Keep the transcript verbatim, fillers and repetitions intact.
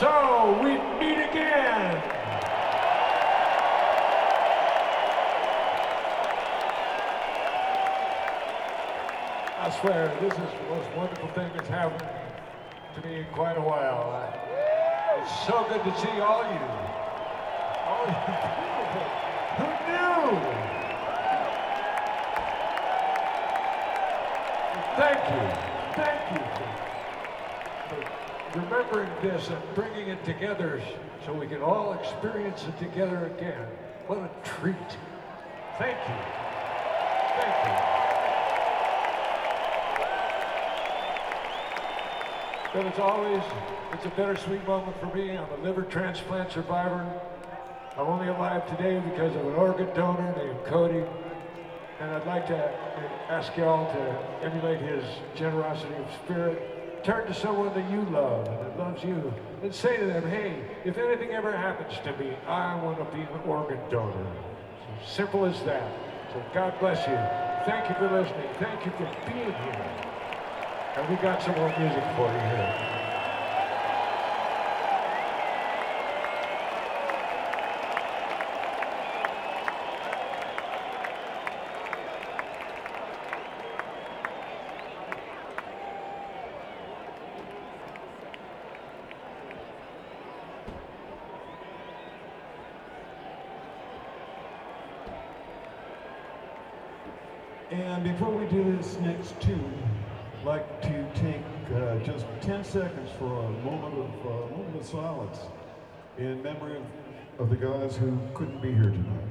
So we meet again. I swear, this is the most wonderful thing that's happened to me in quite a while. Uh, it's so good to see all you. All you people. Who knew? Thank you. Thank you for, for remembering this and bringing it together so we can all experience it together again. What a treat. Thank you. Thank you. But it's always, it's a bittersweet moment for me. I'm a liver transplant survivor. I'm only alive today because of an organ donor named Cody. And I'd like to ask y'all to emulate his generosity of spirit. Turn to someone that you love and that loves you and say to them, hey, if anything ever happens to me, I want to be an organ donor. It's as simple as that. So God bless you. Thank you for listening. Thank you for being here. And we got some more music for you here. And before we do this next tune, I'd like to take uh, just ten seconds for a moment of, uh, moment of silence in memory of, of the guys who couldn't be here tonight.